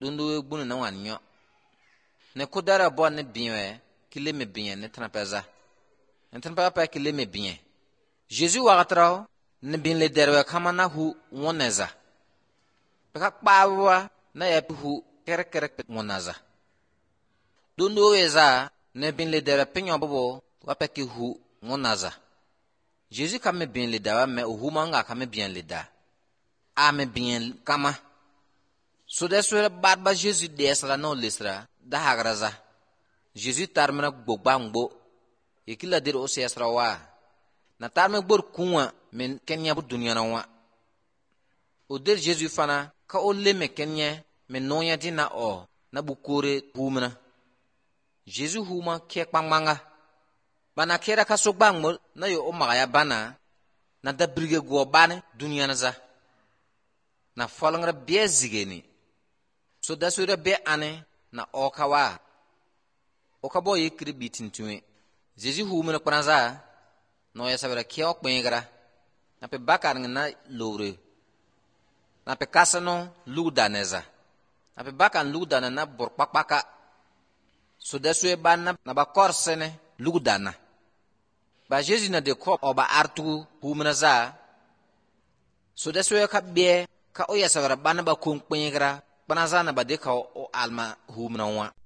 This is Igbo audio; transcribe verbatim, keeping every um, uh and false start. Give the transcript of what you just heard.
dundu gbunu na wan nyo ne kudara bo ne biwe kile me bien ne trapeza ne trapa pa kile me bien Jésus waqtra ne bin le derwe kama na hu woneza ka kpawa na ya hu kere kere wonaza dundu weza ne bin le derwe pinyo bobo wa pa ki hu wonaza Jésus kame bin le dawa me hu manga kame bien le da a me bien kama so de so bad ba Jésus desra no lesra da hagraza Jésus tarmana gbogba ngbo ikila dir o sesra wa na tarme gbor kunwa men kenya bu dunya na wa o der Jésus fana ka o le me kenya men nonya dina o na bukore humna Jésus huma ke kpangmanga bana kera ka so gbangmo na yo o magaya bana na da brige go bane dunya na za na falangra be zigeni so da so be ane na okawa okabo yekri bitintuwe Jésus huma na kwanza no ya sabara kio kwengra na pe bakar na lore na pe kasano ludaneza na pe bakan ludana na borpakpaka so da so banna na ba korsene ludana ba Jésus na de ko oba artu huma za so da so ka be ka o ya sabara banna ba kun kwengra bana za na ba de ka o alma huma na wa